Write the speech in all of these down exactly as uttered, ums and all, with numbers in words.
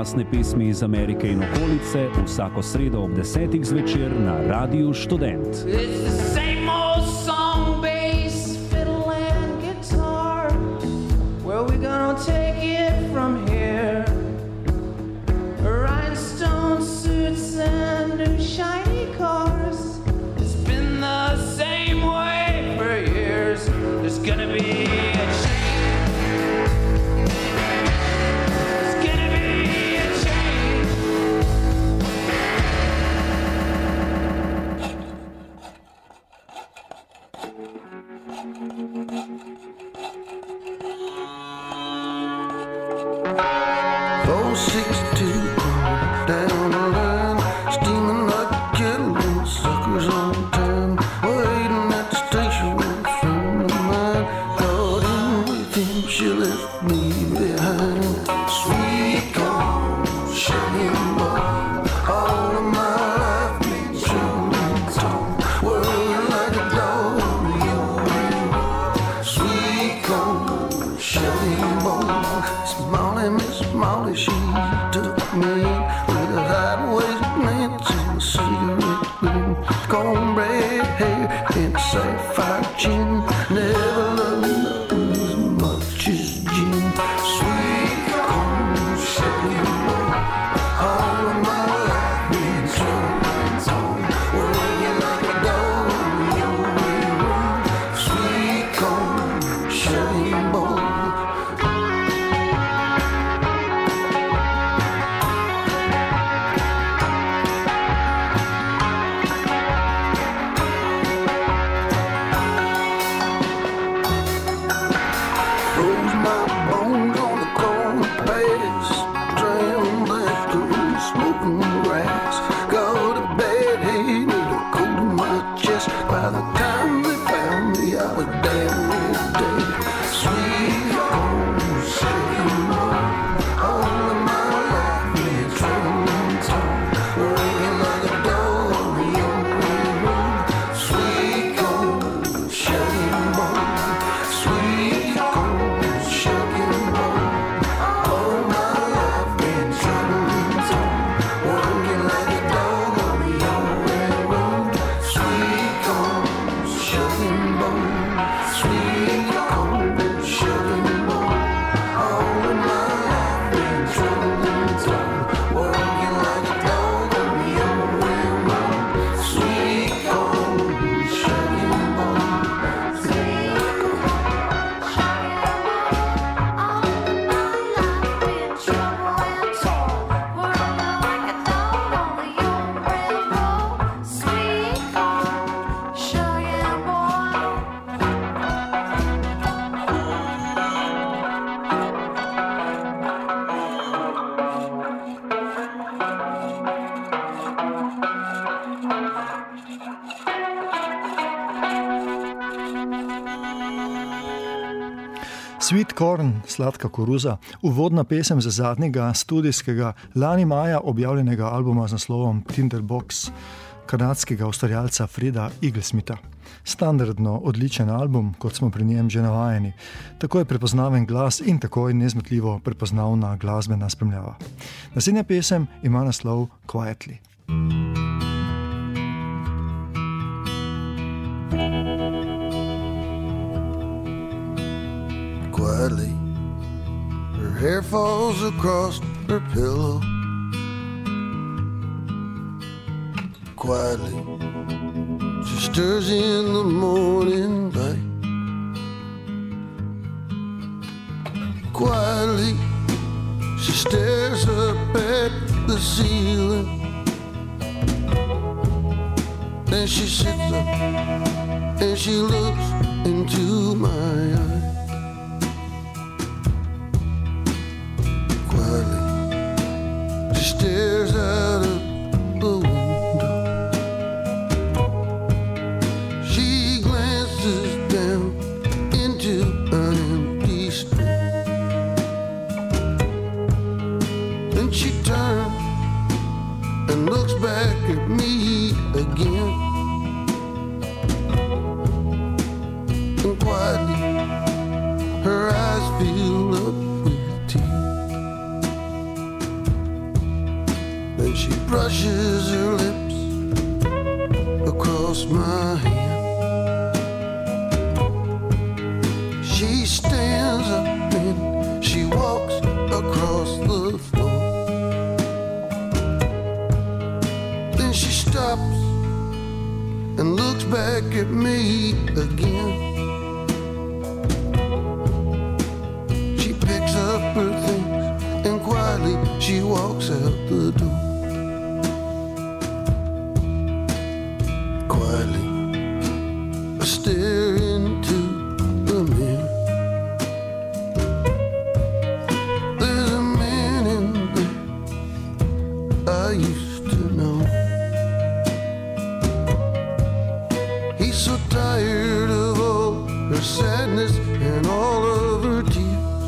začasne pesmi iz Amerike in okolice vsako sredo ob desetih zvečer na Radiu Študent. Sweet Corn, sladka koruza, uvodna pesem za zadnjega studijskega lani maja objavljenega albuma z naslovom Tinderbox kanadskega ustvarjalca Freda Eaglesmitha. Standardno odličen album, kot smo pri njem že navajeni. Tako je prepoznaven glas in tako je nezmotljivo prepoznavna glasbena spremljava. Naslednja pesem ima naslov Quietly. Quietly, her hair falls across her pillow. Quietly, she stirs in the morning light. Quietly, she stares up at the ceiling. Then she sits up and she looks into my eyes. She stares out of the window. She glances down into an empty street. Then she turns and looks back at me again. And quietly, her eyes fill up with tears. brushes her lips across my hand. She stands up and she walks across the floor. Then she stops and looks back at me again. She picks up her things and quietly she walks out the door. Quietly I stare into the mirror. There's a man in there I used to know. He's so tired of all her sadness and all of her tears.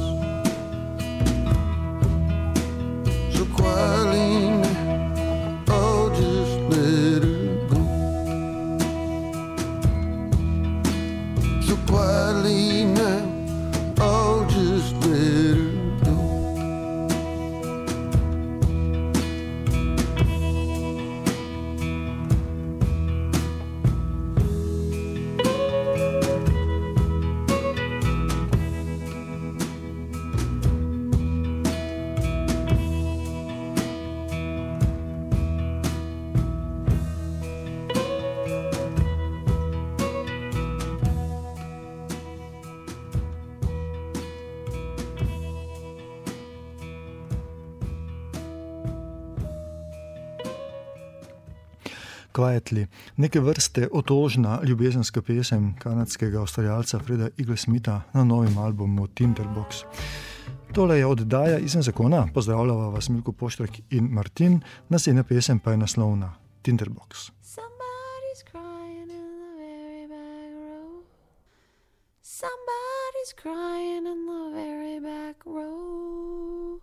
So quietly now, I'll just let her go. So quietly now, I'll just let her go. Quietly, neke vrste otožna ljubezenska pesem kanadskega ustvarjalca Freda Eaglesmitha na novem albumu Tinderbox. Tole je oddaja Izven zakona, pozdravljava vas Milko Poštrak in Martin, naslednja pesem pa je naslovna Tinderbox. Somebody's crying in the very back row. Somebody's crying in the very back row.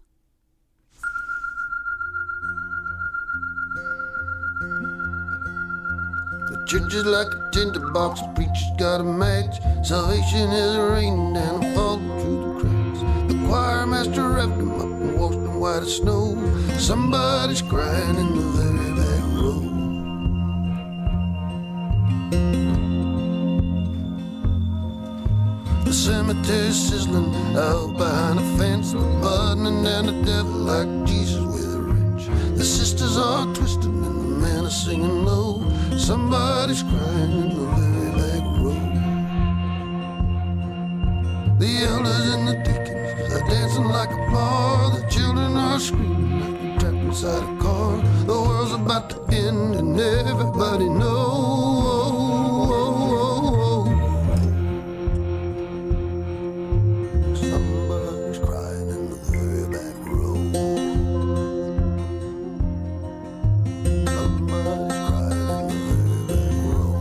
The church is like a tinderbox, the preacher's got a match. Salvation is raining down and falling through the cracks. The choir master revved them up and washed them white as snow. Somebody's crying in the very back row. The cemetery's sizzling out behind a fence, buttoning down the devil like Jesus with a wrench. The sisters are twisted and the man is singing low. Somebody's crying in the very back row. The elders and the deacons are dancing like a bar. The children are screaming like they're trapped inside a car. The world's about to end and everybody knows. Somebody's crying in the very back row. Somebody's crying in the very back row.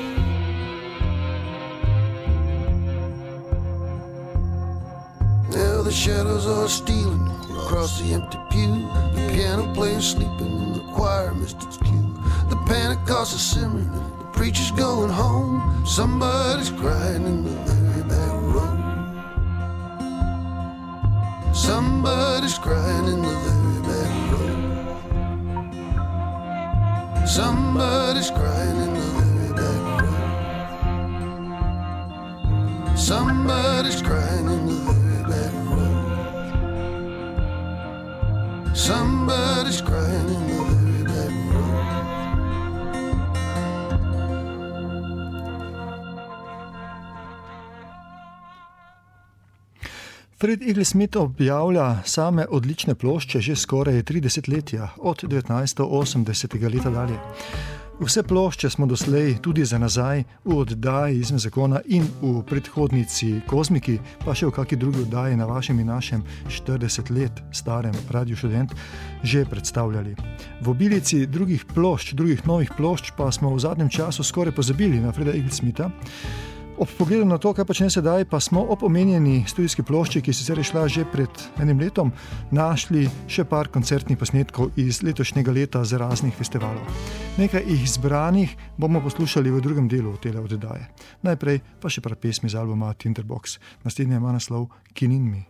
Now the shadows are stealing across the empty pew. The piano player's sleeping and the choir missed its cue. The Pentecost is simmering, the preacher's going home. Somebody's crying in the very back row. Somebody's crying in the very back row. Somebody's crying in the very back row. Somebody's crying in the very back row. Somebody's crying in the very back row. Fred Eaglesmith objavlja same odlične plošče že skoraj tri desetletja, od devetnajststo osemdesetega leta dalje. Vse plošče smo doslej tudi za nazaj v oddaji Izven zakona in v predhodnici Kozmiki, pa še v kakšni drugi oddaji na vašem in našem štirideset let starem Radiu Študent že predstavljali. V obilici drugih plošč, drugih novih plošč pa smo v zadnjem času skoraj pozabili na Freda Eaglesmitha. Ob pogledu na to, kaj počne sedaj, pa smo ob omenjeni studijski plošči, ki sicer je šla že pred enim letom, našli še par koncertnih posnetkov iz letošnjega leta z raznih festivalov. Nekaj jih izbranih bomo poslušali v drugem delu tele oddaje. Najprej pa še par pesmi z albuma Tinderbox. Naslednja ima naslov Kinin mi.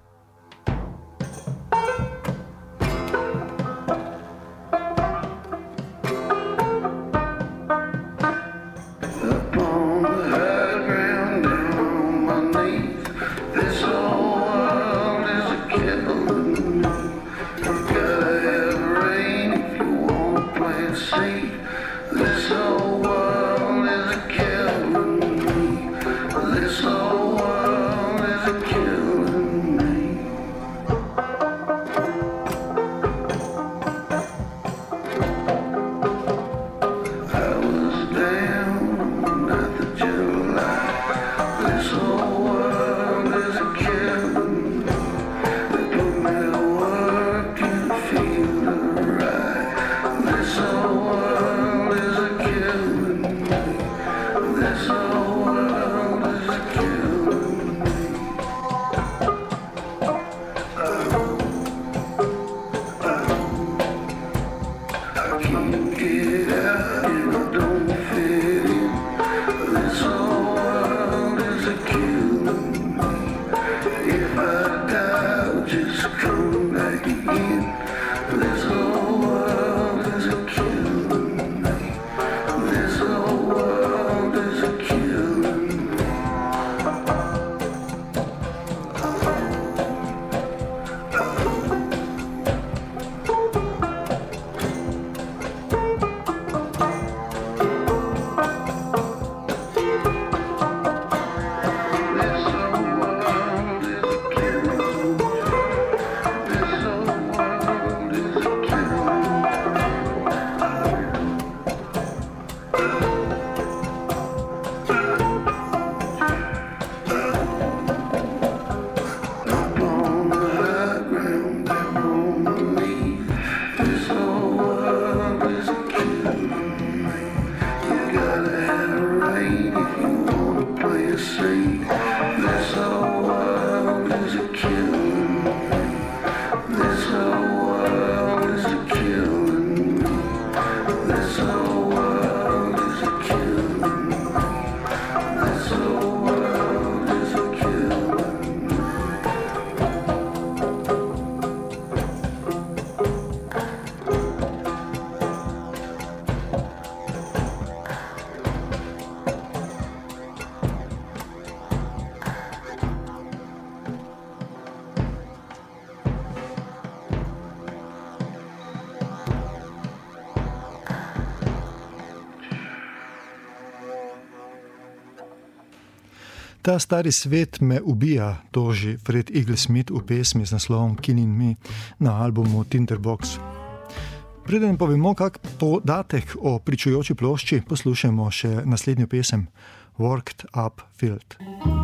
see. This whole world is a killing me. This whole world is a killing me. I was down on the ninth of July. This whole world is a killing me. They put me to work and feel alright. This whole world is a killing me. This whole world is a killing me. I can't get out and I don't fit in. This whole world is a killing me. If I die, I'll just come back again. This whole world is a killing me. This whole world is a killing me. This whole world is a killing me. This whole world is a Up on the high ground, down on my knees. This whole world is a killing me. You gotta have rain if you wanna play a scene. This whole world is a killing me. This whole world is a killing me. This whole world is a killing me. This whole world is a killing me. Ta stari svet me ubija, toži Fred Eaglesmith v pesmi z naslovom Killing Me na albumu Tinderbox. Preden povemo kak podatek o pričujoči plošči, poslušajmo še naslednjo pesem Worked Up Field.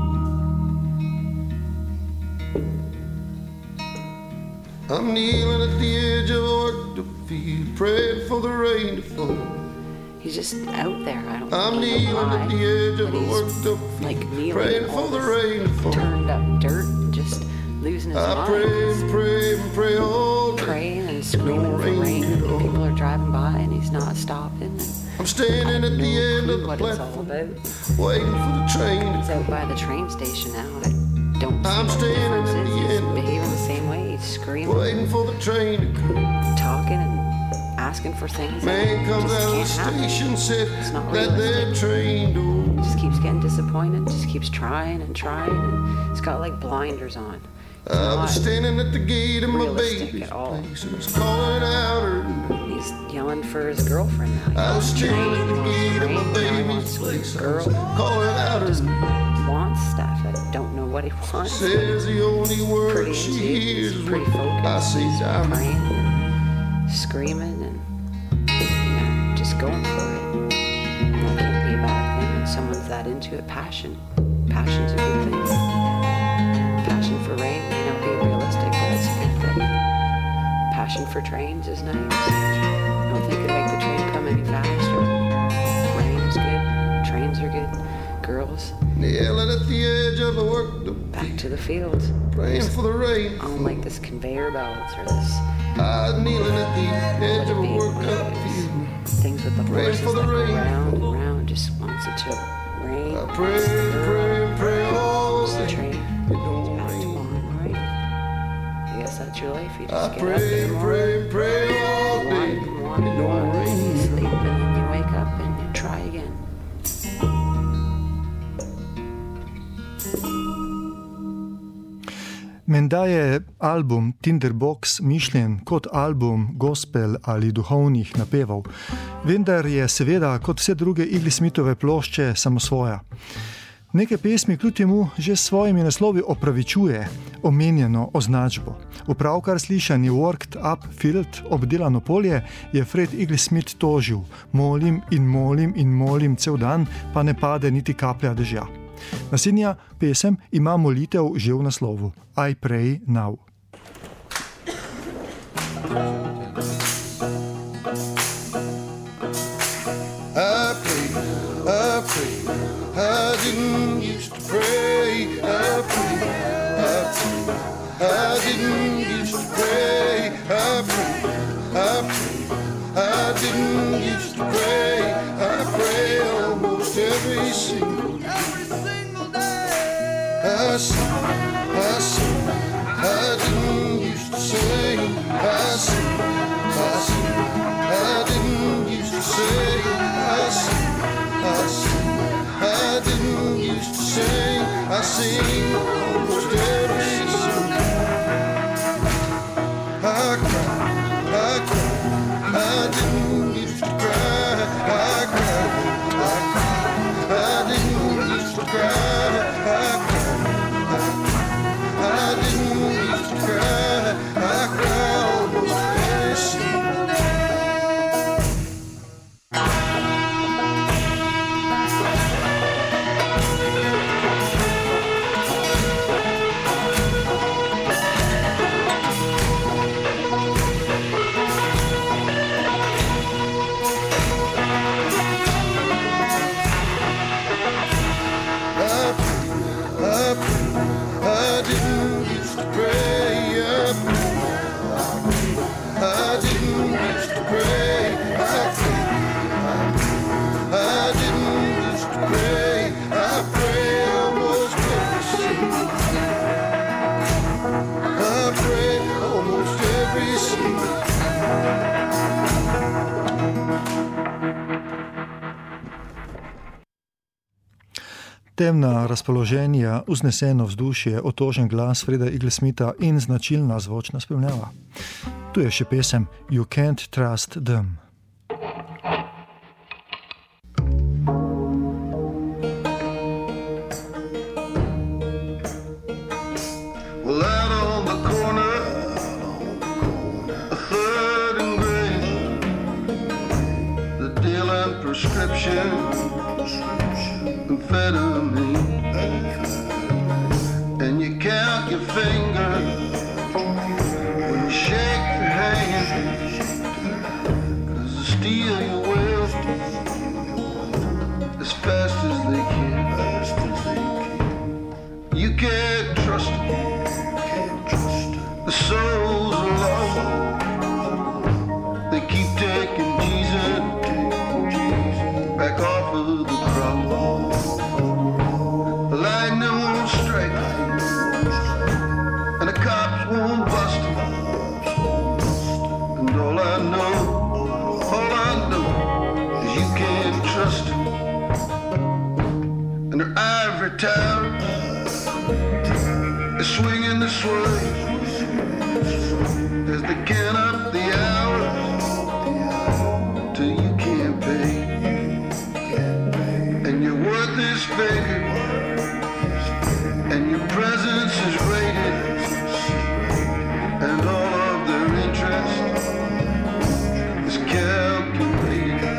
I'm kneeling at the edge of a worked up field, praying for the rain to fall. He's just out there. I don't I'm know kneeling why, at the edge of but a he's worked up like field, kneeling praying in for all the this rain to fall. turned up dirt and just losing his I mind. pray He's and pray and pray all day. praying and screaming for rain rain. at all. People are driving by and he's not stopping. And I'm standing at the no end clue of the what it's all platform, about. waiting for the train to He's out by the train station now. I don't see I'm what the standing difference at is. the He's end of the behaving the same way. He's screaming, waiting for the train to come. talking, and asking for things. that Man comes just out of the can't happen. station, said It's not that their realistic. train door. Just keeps getting disappointed. Just keeps trying and trying, and he's got like blinders on. It's I was not- standing at the gate of my realistic baby's at all. place and was calling out her name. He's yelling for his girlfriend now. He I was wants standing train, at he the wants gate of my train, now he baby's wants place. a I was girl. calling out her Just name. wants stuff. I don't know what he wants. Says the only word Pretty she into it. hears He's is pretty when I focused. say He's diamond. praying and screaming and you know just going for it. And that can't be a bad thing when someone's that into it. Passion, passion's a good thing. Passion for rain may not be realistic, but it's a good thing. Passion for trains is nice. I don't think it'd make the train come any faster. Rain is good. Trains are good. Girls, Kneeling at the edge of a worked up back to the fields. praying for the rain. I don't like this conveyor belts or this I was kneeling at the edge of a big worked up wheels. field. Things with the Praying horses for the that go rain. round and round. Just wants it to rain. I pray, pray, pray all Wants the day. train. It don't It's back to rain. on, right? I guess that's your life. You I just get up in pray, the pray, morning. pray all You day. want, you want, It you don't want. You rain. sleep and then you wake up and you try again. Menda je album Tinderbox mišljen kot album gospel ali duhovnih napevov, vendar je seveda kot vse druge Igglesmithove plošče samosvoja. Nekaj pesmi kljub temu že s svojimi naslovi opravičuje omenjeno označbo. V pravkar slišani Worked Up Field, obdelano polje, je Fred Igglesmith tožil: molim in molim in molim cel dan, pa ne pade niti kaplja dežja. Naslednja pesem ima molitev že v naslovu: I Pray Now. I pray, I pray, I didn't used to pray. I pray, I pray, I didn't used to pray. I pray, I pray, I didn't used to pray. I pray almost every single day. I sing, I sing, I didn't used to sing. I sing, I sing, I didn't used to sing. I sing, I sing, I didn't used to sing. I sing almost every single day. I cry, I cry, I didn't used to cry. I cry, I cry, I didn't used to cry. I cry, I didn't used to cry. I cry almost every single day. Temna razpoloženja, vzneseno vzdušje, otožen glas Freda Igglesmitha in značilna zvočna spremljava. Tu je še pesem You Can't Trust Them. Well, out on the corner, a third and grade, the dealing prescription, amphetamine, and you count your fingers when you shake your hand, 'cause they steal your wealth as fast as they can. You can't trust them. The souls alone, they keep taking Jesus back off of the cross. The lightning won't strike and the cops won't bust them. And all I know, all I know is you can't trust them. And their ivory tower is swinging this way as they count up the hours till you can't pay. And your worth is figured and your presence is rated, and all of their interest is calculated.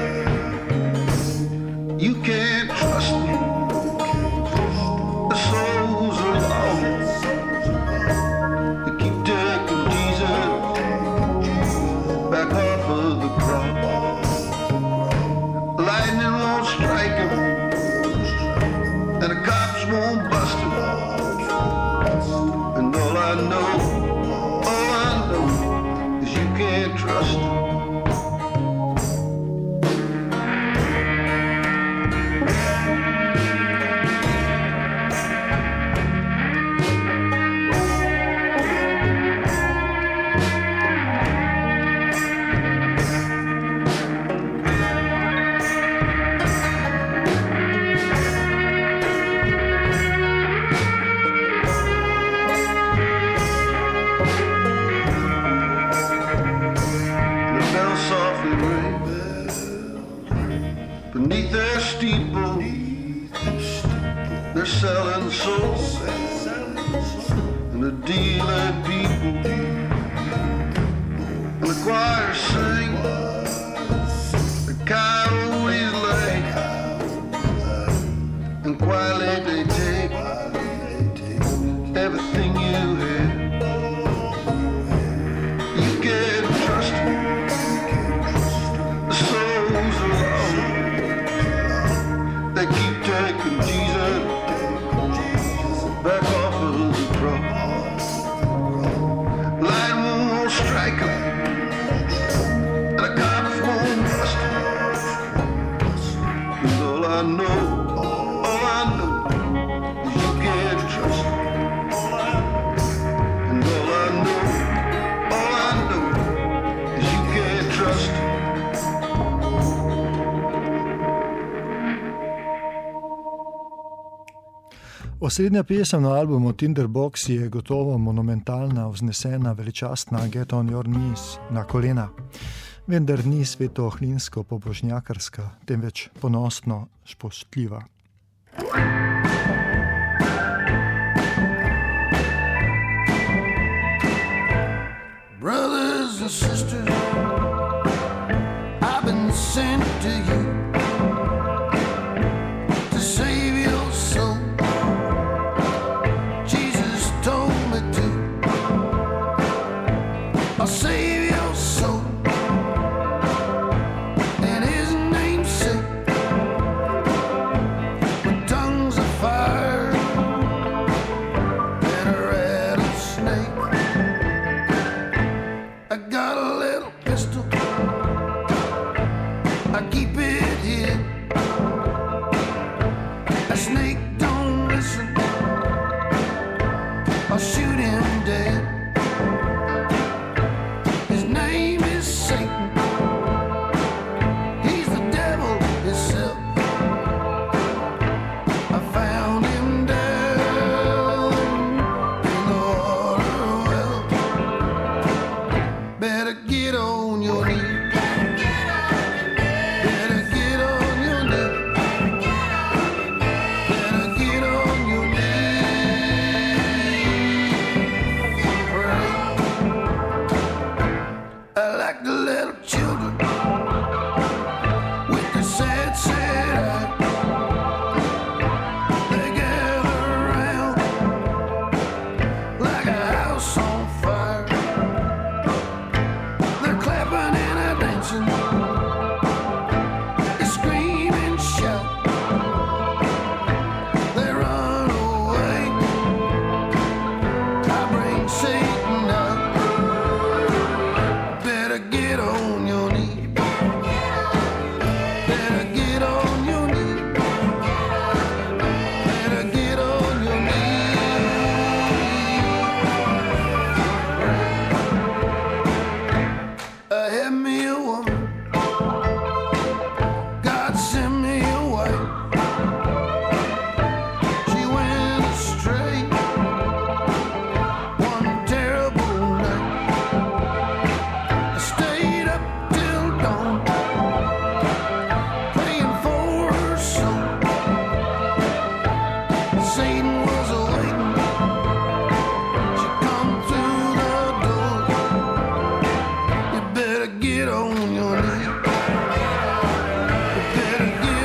You can't trust me. The souls are lost. They keep taking Jesus back off of the cross. Lightning won't strike him and the Beneath their steeple, they're selling souls and a deal at people. And the choir sing, the coyotes lay, and quietly they take everything you had. You can't trust the souls alone. They keep taking Jesus back off of the cross. Light won't strike him, and the cops won't bust him. 'Cause all I know, all I know is you can't trust him. And all I know, all I know is you can't trust him. Osrednja pesem na albumu Tinderbox je gotovo monumentalna, vznesena, veličastna Get on your knees, na kolena. Vendar ni svetohlinsko pobožnjakarska, temveč ponosno spoštljiva. Brothers and sisters, I've been sent to you to save your soul. Jesus told me to. I'll save your soul in his name's sake. With tongues of fire and a rattlesnake. I got a little pistol, I keep it here. A snake don't listen, I'll shoot him dead. His name is Satan, he's the devil himself. I found him down in the water well. Better get on your knees. Better get on your knees. Better get on your knees. Pray. I like the little children with the sad, sad eye. They gather around like a house on fire. They're clapping and a dancing. They scream and shout. They run away. I bring Satan out. Better get on your knees. Better get on your knees. Better get on your knees. I had me a woman, God sent me a wife. She went astray one terrible night. I stayed up till dawn, praying for her soul. Satan was awaiting. She come through the door. You better get on your knees. You better get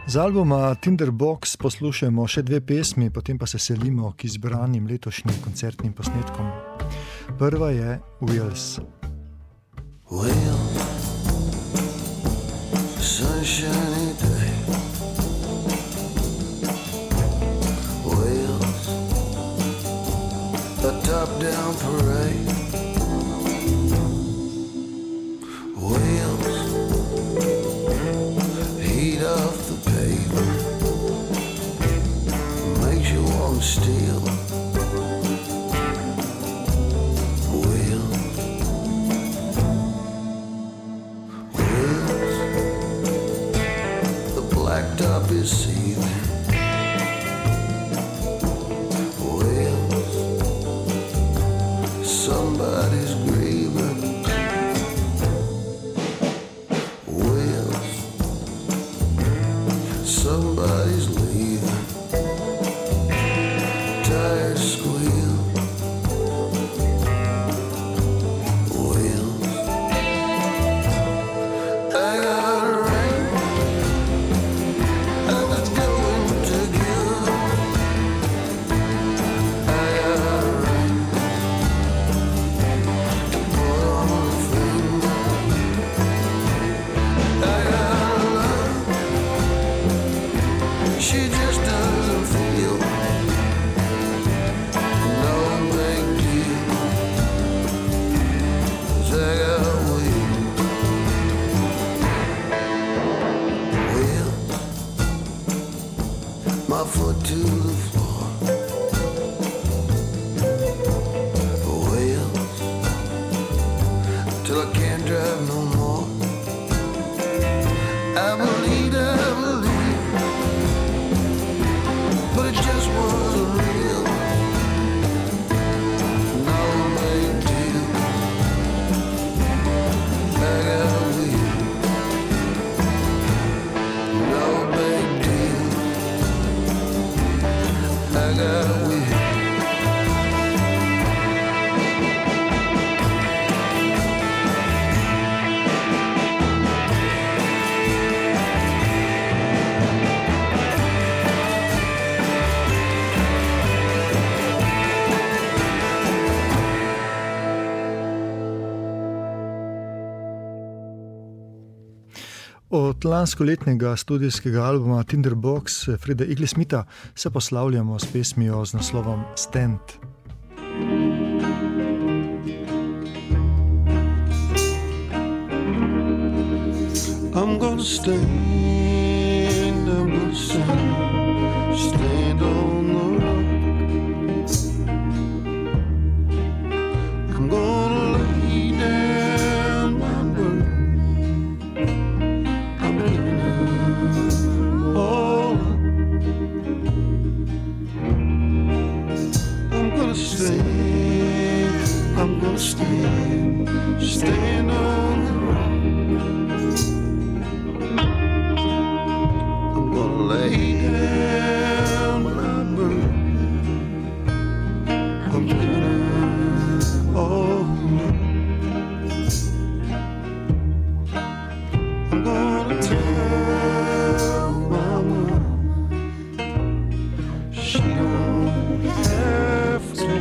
Z albuma Tinderbox poslušajmo še dve pesmi, potem pa se selimo k izbranim letošnjim koncertnim posnetkom. Prva je Wheels. Well, sunshiny day. Wheels, a top-down parade. Wheels, heat off the pavement, makes you want to steal. Wheels, wheels, the blacktop is seething. Wheels, somebody's grieving. Wheels, somebody's leaving. Tires squeal. Wheels, I got a ring, and it's going to give. I got a ring to put on a finger. I got a love, she just doesn't feel. No big deal, 'cause I got wheels. Wheels, my foot to the floor. Wheels, till I can't drive no more. I believe, I believe, but it just wasn't real. No big deal, I got wheels. No big deal, I got wheels. Od lanskoletnega studijskega albuma Tinderbox Freda Igglesmitha se poslavljamo s pesmijo z naslovom Stand. I'm gonna stand, I'm gonna stand, stand on the rock. I'm gonna lay down my burden, I'm giving up all up. I'm gonna stand, I'm gonna stand, stand on the rock. Lay down my burden, I'm giving all I'm gonna tell my mom she don't have to.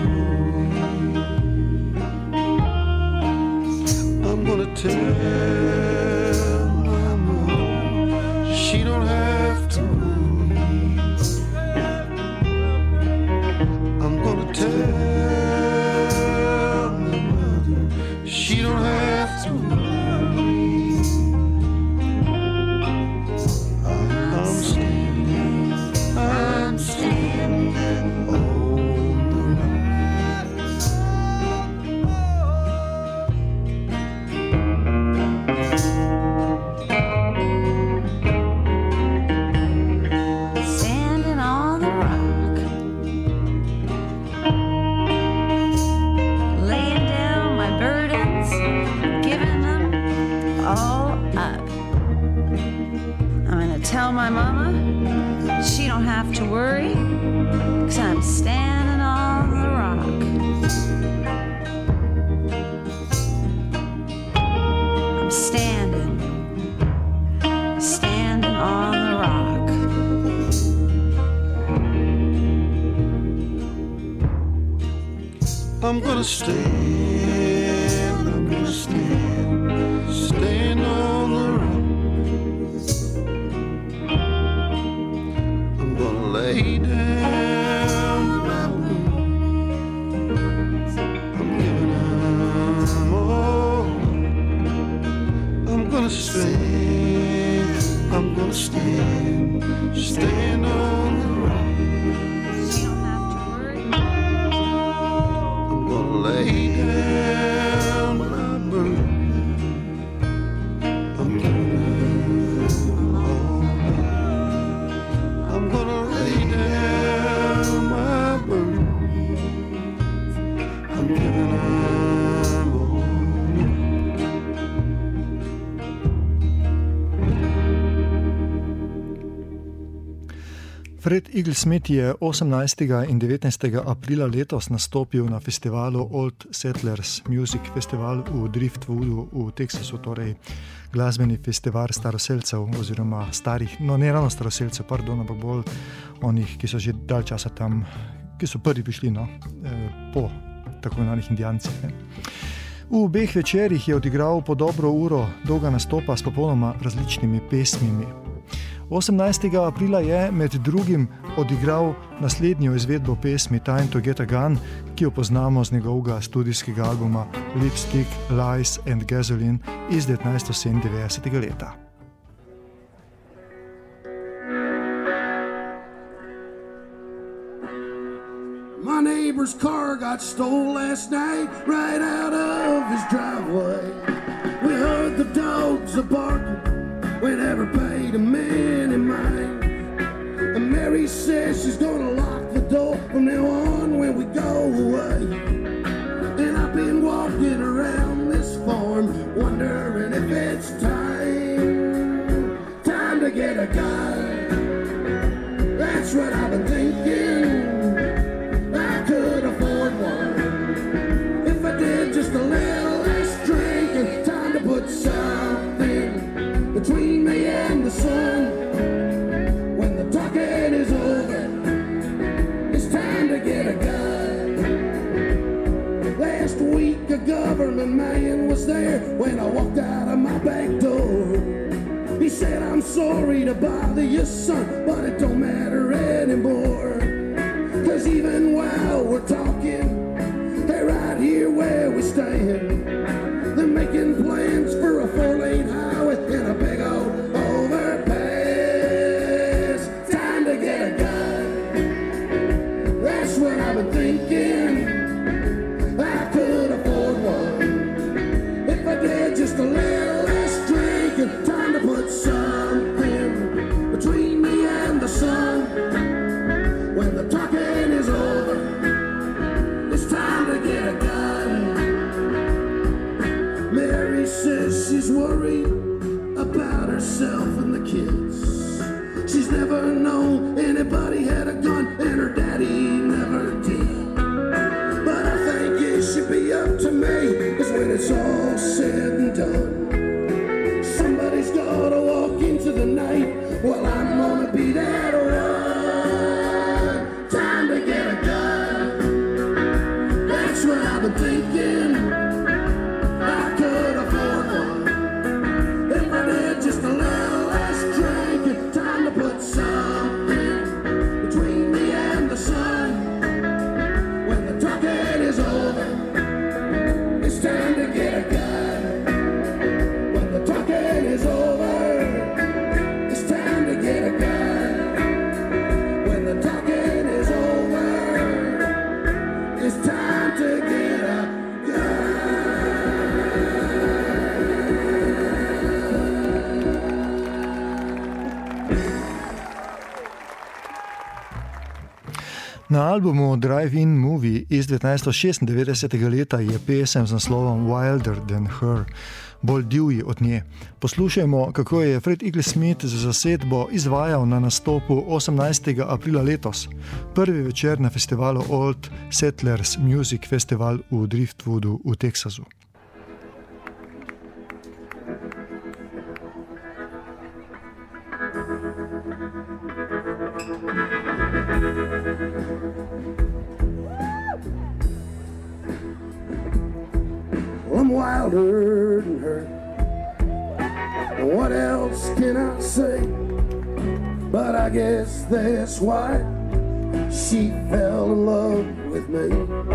I'm gonna tell my mom she don't have to. I'm gonna tell my mother she don't have to worry. I'm standing, I'm standing on the Standing on the rock, laying down my burdens, giving them all up. I'm gonna tell my mama she don't have to worry, 'cause I'm standing on the rock. I'm standing, standing on the rock. I'm gonna stand, I'm gonna stand, stand on the road. I'm gonna lay down my blues. I'm giving them all. I'm gonna stand, I'm gonna stand, stand on the road. Lay down my burden. I'm giving them all. I'm gonna lay down my burden. I'm giving them all. Fred Eaglesmith je osemnajstega in devetnajstega aprila letos nastopil na festivalu Old Settlers Music Festival v Driftwoodu v Teksasu, torej glasbeni festival staroselcev oziroma starih, no ne ravno staroselcev, pardon, ampak bolj onih, ki so že dalj časa tam, ki so prvi prišli, no, po tako imenovanih indijancih. Ne. V obeh večerih je odigral po dobro uro dolga nastopa s popolnoma različnimi pesmimi. osemnajstega aprila je med drugim odigral naslednjo izvedbo pesmi Time to Get a Gun, ki jo poznamo z njegovega studijskega albuma Lipstick, Lies and Gasoline iz devetnajststo sedemindevetdesetega leta. My neighbor's car got stole last night right out of his driveway. We heard the dogs a barking. We never paid a man in mind. And Mary says she's gonna lock the door from now on when we go away. And I've been walking around this farm wondering if it's time, time to get a gun. That's what I've been thinking. I could afford one if I did just a little less drinking. Time to put something between me and the sun. When the talking is over, it's time to get a gun. Last week a government man was there when I walked out of my back door. He said, I'm sorry to bother you, son, but it don't matter anymore. Cause even while we're talking, they're right here where we stand. They're making plans for a four-lane highway and a big old overpass. Time to get a gun. That's what I've been thinking. I could afford one if I did just a little less drinking. Time to put something between me and the sun. When the talking is over, it's time to get a gun. Mary says she's worried about herself and the kids. She's never known anybody had a gun, and her daddy never did. But I think it should be up to me, cause when it's all said and done, somebody's gotta walk into the night. Well, I'm gonna be that one. Time to get a gun. That's what I've been thinking. I could afford one if I did just a little less drinking. Time to put something between me and the sun. When the talking is over, it's time to get a gun. When the talking is over, it's time to get a gun. When the talking is over, it's time to get a gun. Na albumu Drive-In Movie iz devetnajststo šestindevetdesetega leta je pesem z naslovom Wilder Than Her, bolj divji od nje. Poslušajmo, kako je Fred Eaglesmith z zasedbo izvajal na nastopu osemnajstega aprila letos, prvi večer na festivalu Old Settlers Music Festival v Driftwoodu v Teksasu. wilder than her. And what else can I say? But I guess that's why she fell in love with me.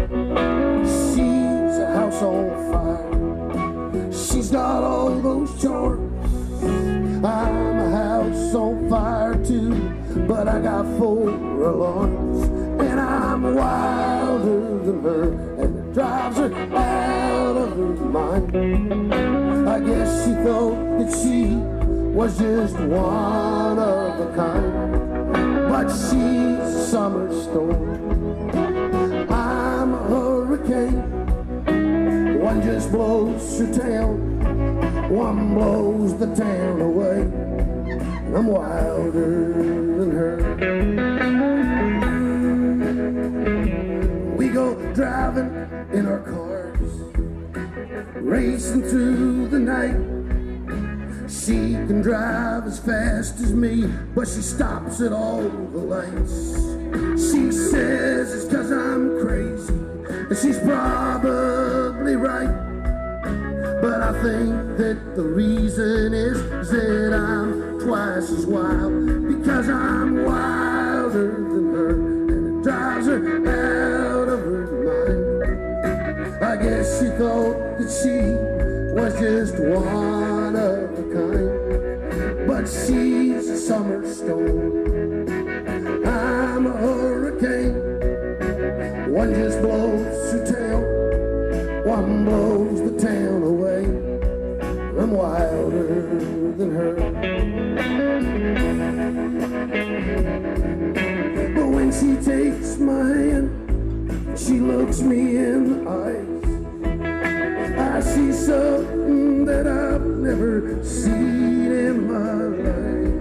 She's a house on fire. She's got all those charms. I'm a house on fire too, but I got four alarms. And I'm wilder than her, and it drives her out of her mind. I guess she thought that she was just one of a kind, but she's a summer storm. I'm a hurricane. One just blows her town, one blows the town away. And I'm wilder than her. We go driving in our cars, racing through the night. She can drive as fast as me, but she stops at all the lights. She says it's 'cause I'm crazy, and she's probably right. But I think that the reason is, is that I'm twice as wild, because I'm wilder than her, and it drives her out of her mind. I guess she thought that she was just one of a kind, but she's a summer storm. I'm a hurricane. One just blows her town, one blows the town away. I'm wilder than her. But when she takes my hand, she looks me in the eyes, I see something that I've never seen in my life.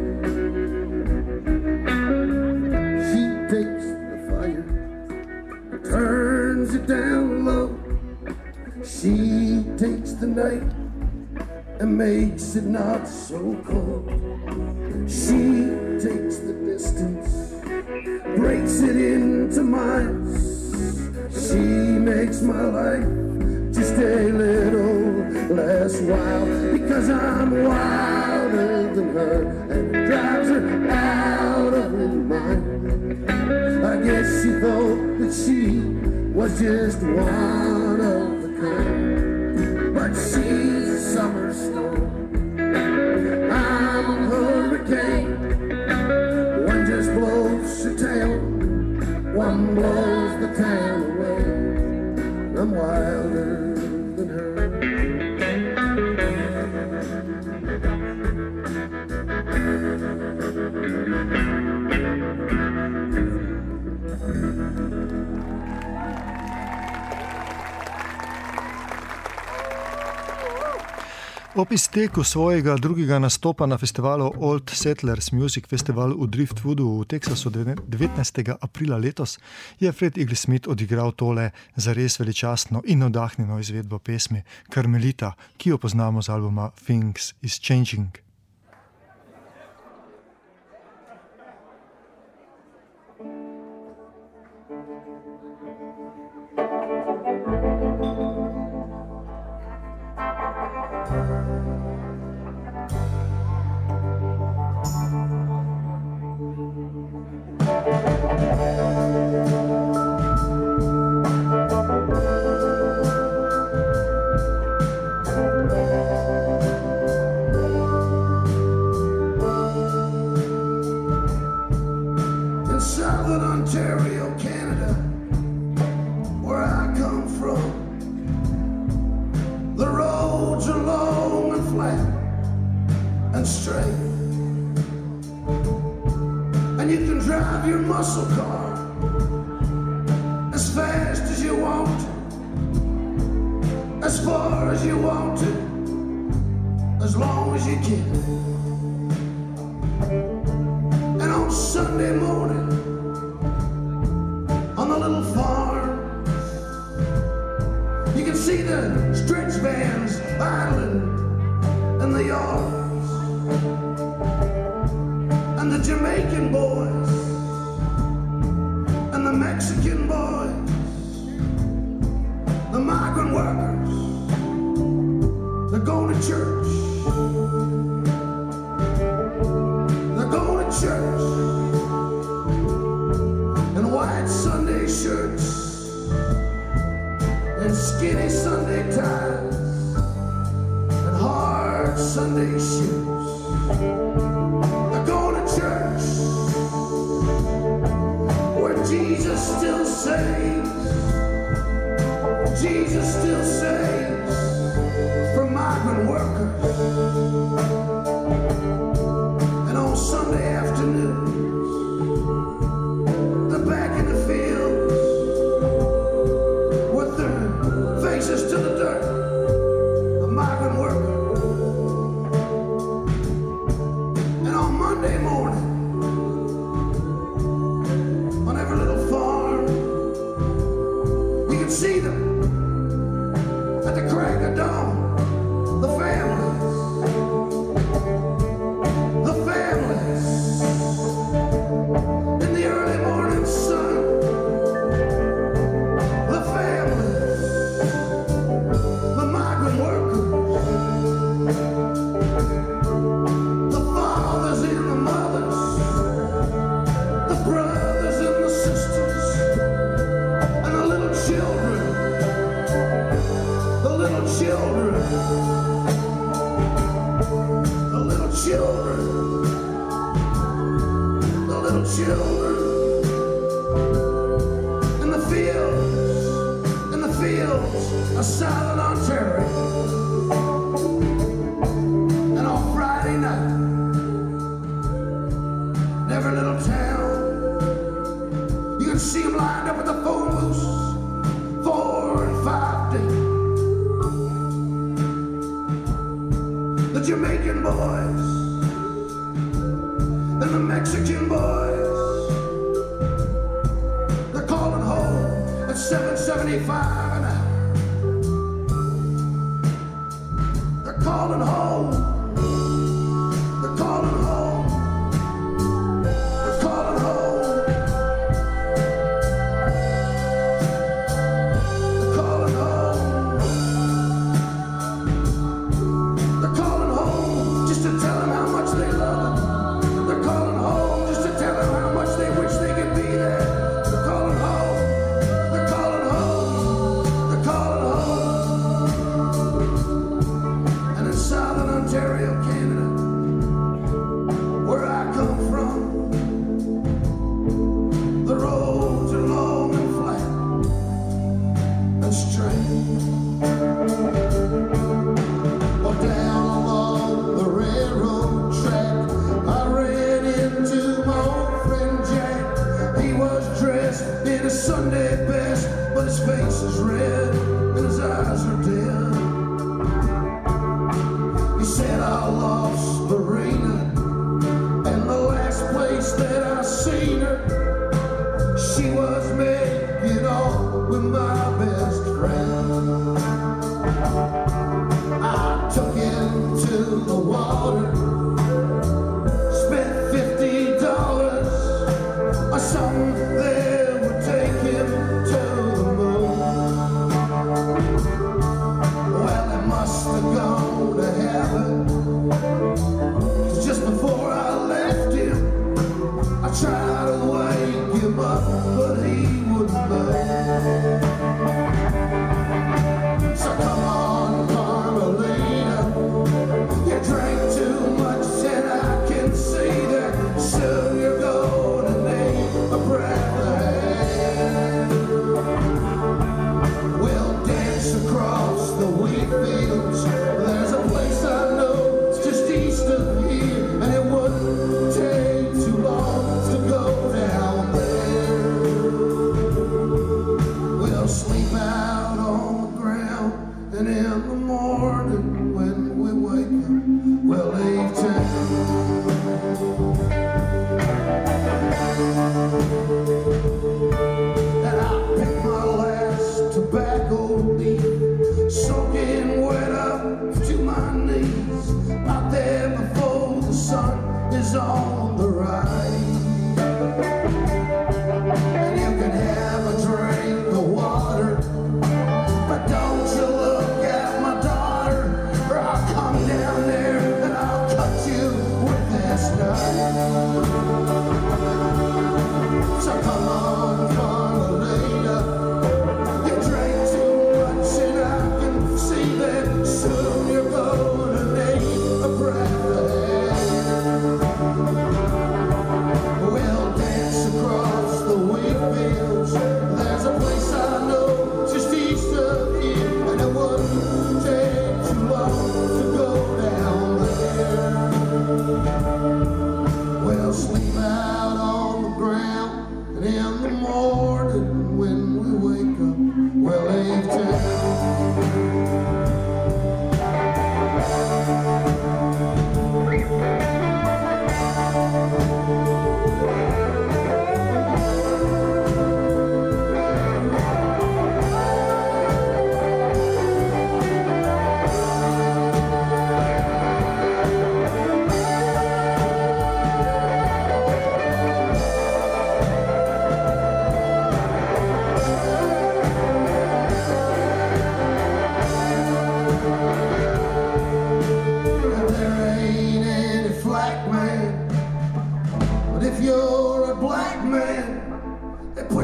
She takes the fire, turns it down low. She takes the night and makes it not so cold. She takes the distance, breaks it into miles. She makes my life just a little less wild, because I'm wilder than her, and it drives her out of her mind. I guess she thought that she was just one of a kind, but she's a summer storm. I'm a hurricane. One just blows her town, one blows the town away. I'm wilder than her. Ob izteku svojega drugega nastopa na festivalu Old Settlers Music Festival v Driftwoodu v Teksasu devetnajstega aprila letos je Fred Eaglesmith odigral tole zares veličastno in navdahnjeno izvedbo pesmi Carmelita, ki jo poznamo z albuma Things is Changing. Mexican boys, the migrant workers, They're going to church. They're going to church. In white Sunday shirts and skinny Sunday ties and hard Sunday shoes. They're going to church where Jesus still saves. Jesus still saves for migrant workers. And on Sunday afternoons, they're back in the fields with their faces to the dirt, a migrant worker. And on Monday morning, on every little farm, you can see them at the crack of dawn, the families, the families, in the early morning sun, the families, the migrant workers, the fathers and the mothers, the brothers and the sisters, and the little children. The little children, the little children, the little children, in the fields, in the fields of Southern Ontario. And on Friday night, in every little town, you can see them lined up at the phone booths, four and five days. The Jamaican boys and the Mexican boys, they're calling home at seven seventy-five an hour. They're calling home. They're calling home. They're calling home. They're calling home. They're calling home just to tell them how much they love them. They're calling home just to tell them how much they wish they could be there. They're calling home. They're calling home. They're calling home. And in Southern Ontario, Canada, where I come from, the roads are long and flat and straight. Well, down along the railroad track, I ran into my old friend Jack. He was dressed in his Sunday best, but his face is red and his eyes are dead. He said, I lost Marina, and the last place that I seen her, she was making off with my best friend. I took him to the water, spent fifty dollars or something that would take him to the moon. Well, he must have gone to heaven, 'cause just before I left him, I tried to wake him up, but he wouldn't move. So come on, Carmelina, you drank too much and I can see that soon you're gonna need a breath of air. We'll dance across the wheat fields. There's a place I know, it's just east of here, and it wouldn't take too long to go down there.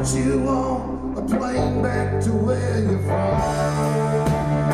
put you on a plane back to where you're from.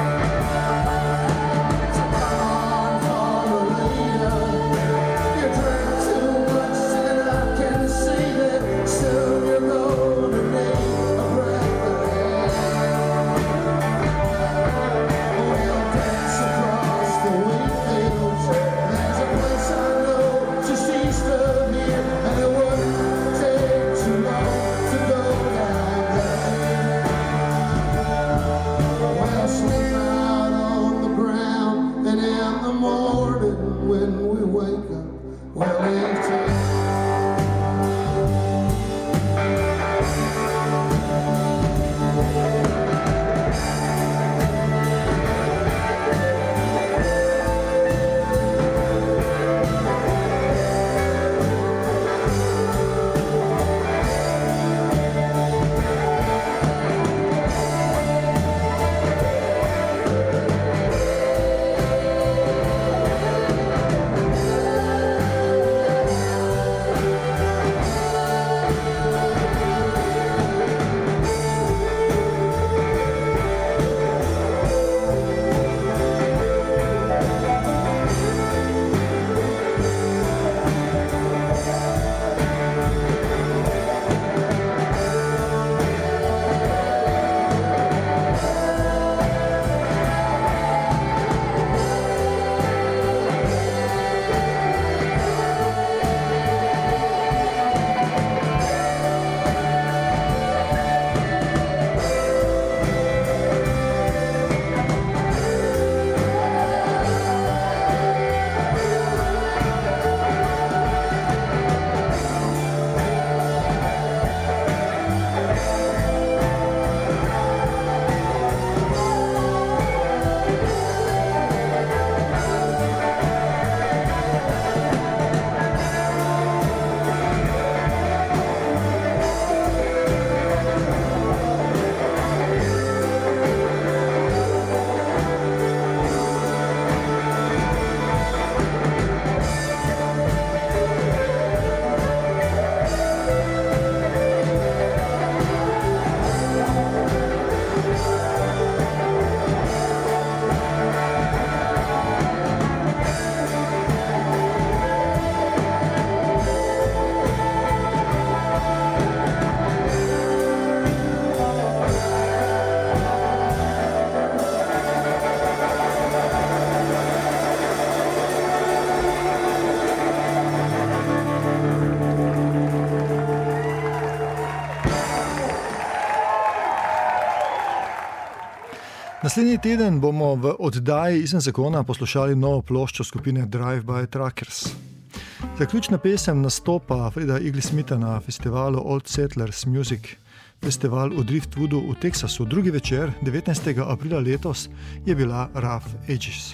Naslednji teden bomo v oddaji Izven zakona poslušali novo ploščo skupine Drive-by Truckers. Zaključna pesem nastopa Freda Eaglesmitha na festivalu Old Settlers Music. Festival v Driftwoodu v Teksasu. Drugi večer, devetnajstega aprila letos, je bila Rough Ages.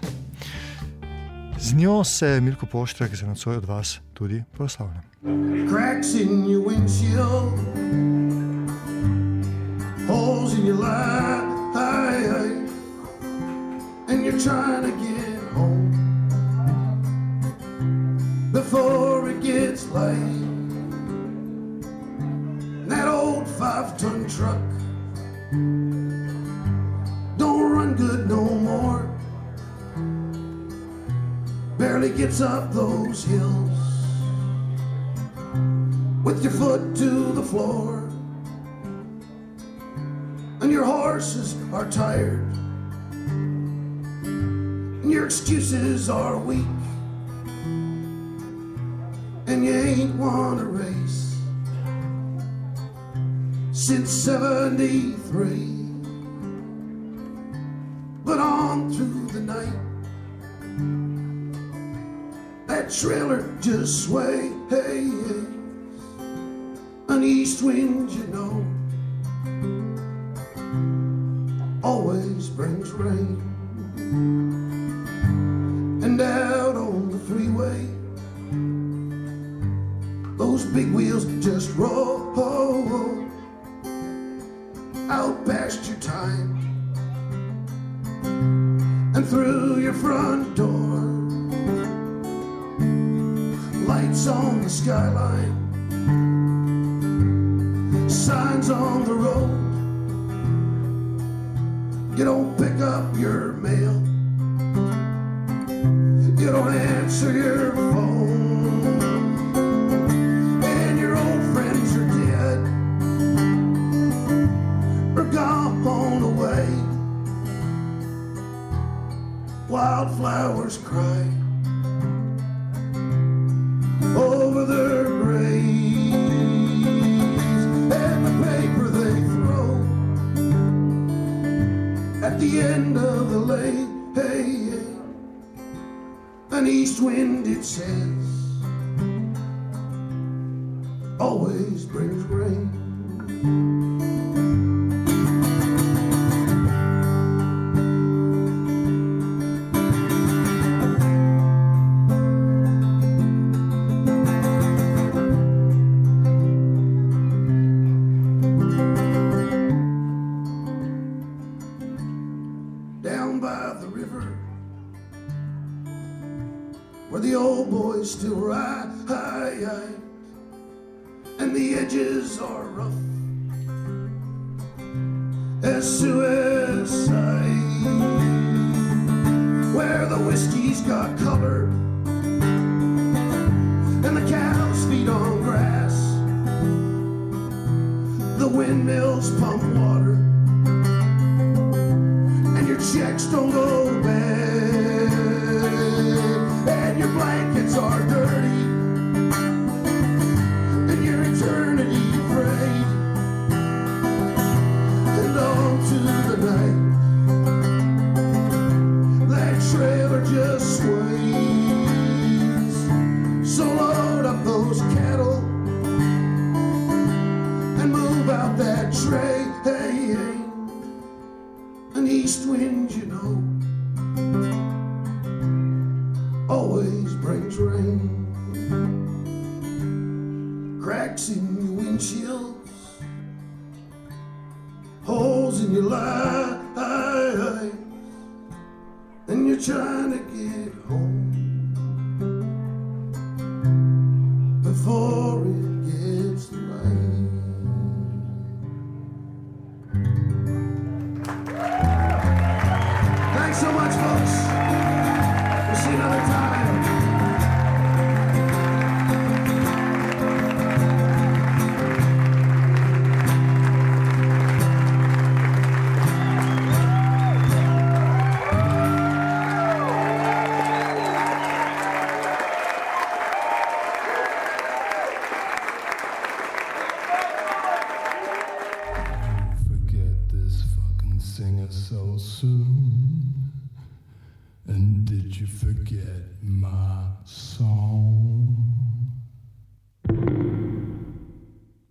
Z njo se Milko Poštrek za nocoj od vas tudi proslavljam. Cracks in your windshield, holes in your light, and you're trying to get home before it gets late. That old five-ton truck don't run good no more, barely gets up those hills with your foot to the floor, and your horses are tired and your excuses are weak, and you ain't won a race since seventy-three. But on through the night, that trailer just sways, an east wind, you know, always brings rain. And out on the freeway, those big wheels just roll out past your time and through your front door. Lights on the skyline, signs on the road. You don't pick up your mail. You don't answer your phone. And your old friends are dead or gone away. Wildflowers cry over their graves, and the paper they throw at the end of the lane. Hey, hey. An east wind, it says, always brings rain. Still ride, and the edges are rough as suicide, where the whiskey's got color and the cows feed on grass, the windmills pump water and your checks don't go bad, and your blankets are dirty and your eternity frayed, and on to the night that trailer just sways. So load up those cattle and move out that tray. Hey, hey. An east wind, you know, always brings rain. Cracks in your windshields, holes in your life, and you're trying to get home.